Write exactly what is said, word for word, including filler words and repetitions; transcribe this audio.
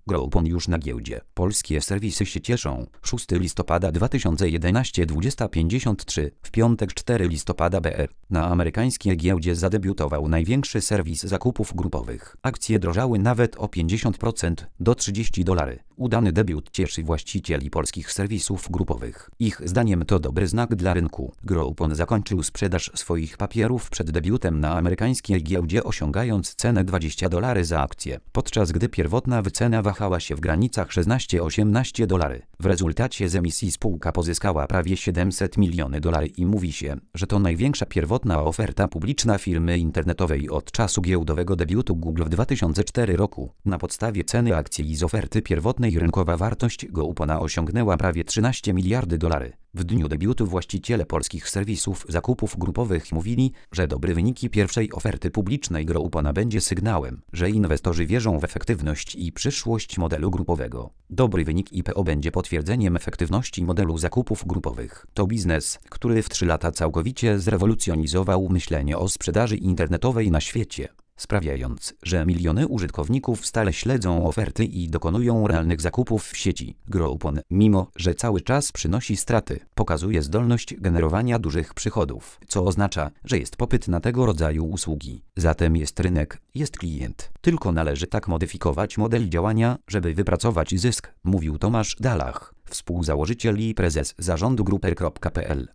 Groupon już na giełdzie. Polskie serwisy się cieszą. szóstego listopada dwa tysiące jedenastego dwudziesta pięćdziesiąt trzy. W piątek czwartego listopada B R. Na amerykańskiej giełdzie zadebiutował największy serwis zakupów grupowych. Akcje drożały nawet o pięćdziesiąt procent do trzydziestu dolarów. Udany debiut cieszy właścicieli polskich serwisów grupowych. Ich zdaniem to dobry znak dla rynku. Groupon zakończył sprzedaż swoich papierów przed debiutem na amerykańskiej giełdzie, osiągając cenę dwadzieścia dolarów za akcję, podczas gdy pierwotna wycena wahała się w granicach szesnaście do osiemnastu dolarów. W rezultacie z emisji spółka pozyskała prawie siedemset milionów dolarów i mówi się, że to największa pierwotna oferta publiczna firmy internetowej od czasu giełdowego debiutu Google w dwa tysiące czwartym roku. Na podstawie ceny akcji i z oferty pierwotnej rynkowa wartość Groupona osiągnęła prawie trzynaście miliardów dolarów. W dniu debiutu właściciele polskich serwisów zakupów grupowych mówili, że dobre wyniki pierwszej oferty publicznej Groupona będzie sygnałem, że inwestorzy wierzą w efektywność i przyszłość modelu grupowego. Dobry wynik I P O będzie potwierdzeniem efektywności modelu zakupów grupowych. To biznes, który w trzy lata całkowicie zrewolucjonizował myślenie o sprzedaży internetowej na świecie, sprawiając, że miliony użytkowników stale śledzą oferty i dokonują realnych zakupów w sieci. Groupon, mimo że cały czas przynosi straty, pokazuje zdolność generowania dużych przychodów, co oznacza, że jest popyt na tego rodzaju usługi. Zatem jest rynek, jest klient. Tylko należy tak modyfikować model działania, żeby wypracować zysk, mówił Tomasz Dalach, współzałożyciel i prezes zarządu Gruper kropka p l.